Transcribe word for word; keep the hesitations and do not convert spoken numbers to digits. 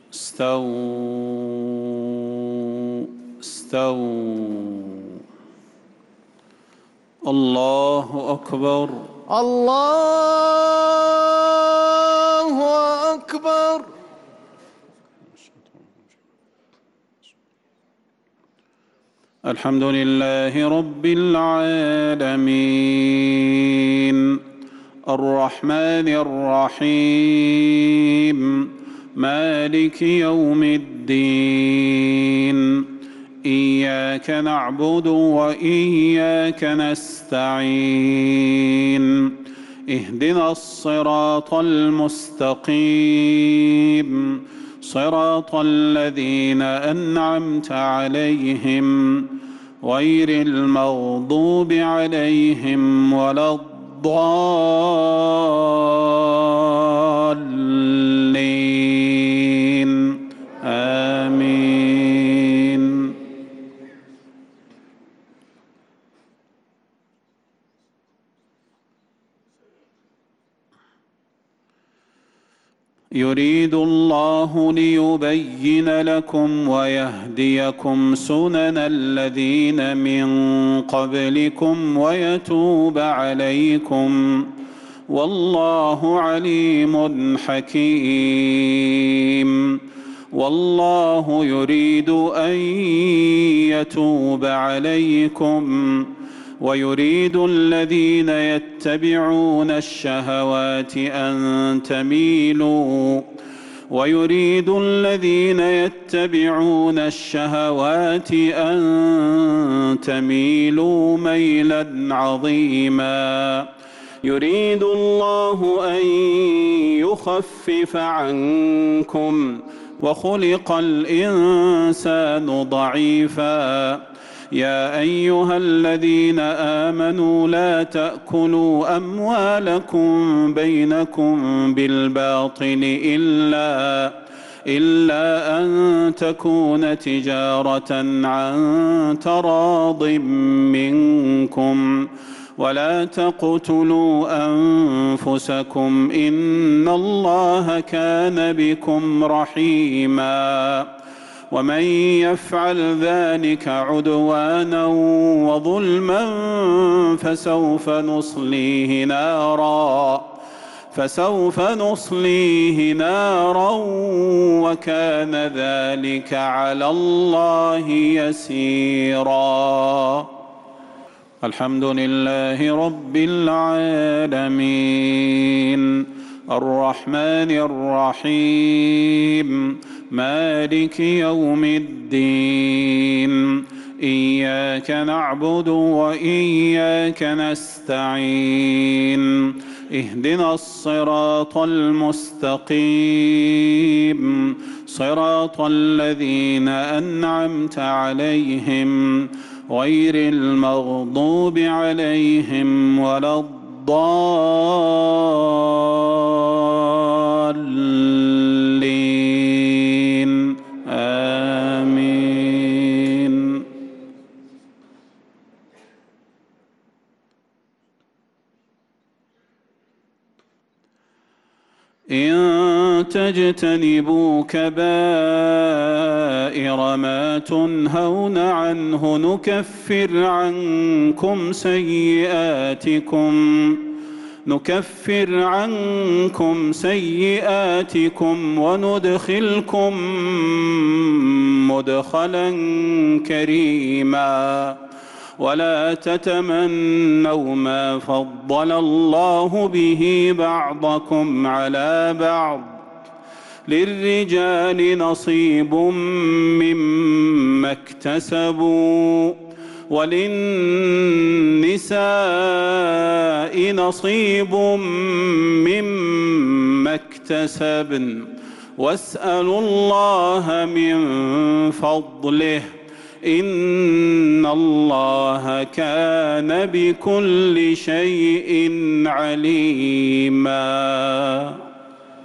استووا استووا. الله أكبر. الله أكبر. الحمد لله رب العالمين الرحمن الرحيم مالك يوم الدين إياك نعبد وإياك نستعين اهدنا الصراط المستقيم صراط الذين أنعمت عليهم غير المغضوب عليهم ولا الضالين آمين. يريد الله ليبين لكم ويهديكم سنن الذين من قبلكم ويتوب عليكم والله عليم حكيم. والله يريد أن يتوب عليكم ويريد الذين يتبعون الشهوات أن تميلوا ويريد الذين يتبعون الشهوات أن تميلوا ميلا عظيما. يريد الله أن يخفف عنكم وخلق الإنسان ضعيفا. يا أيها الذين آمنوا لا تأكلوا أموالكم بينكم بالباطل إلا إلا أن تكون تجارة عن تراض منكم ولا تقتلوا أنفسكم إن الله كان بكم رحيما. ومن يفعل ذلك عدوانا وظلما فسوف نصليه نارا فسوف نصليه نارا وكان ذلك على الله يسيرا. الحمد لله رب العالمين الرحمن الرحيم مالك يوم الدين إياك نعبد وإياك نستعين اهدنا الصراط المستقيم صراط الذين أنعمت عليهم غير المغضوب عليهم ولا الضالين آمين. إن تجتنبوا كبائر ما تنهون عنه نكفر عنكم سيئاتكم نكفر عنكم سيئاتكم وندخلكم مدخلا كريما. ولا تتمنوا ما فضل الله به بعضكم على بعض للرجال نصيب مما اكتسبوا وللنساء نصيب مما اكتسبن واسألوا الله من فضله إن الله كان بكل شيء عليما.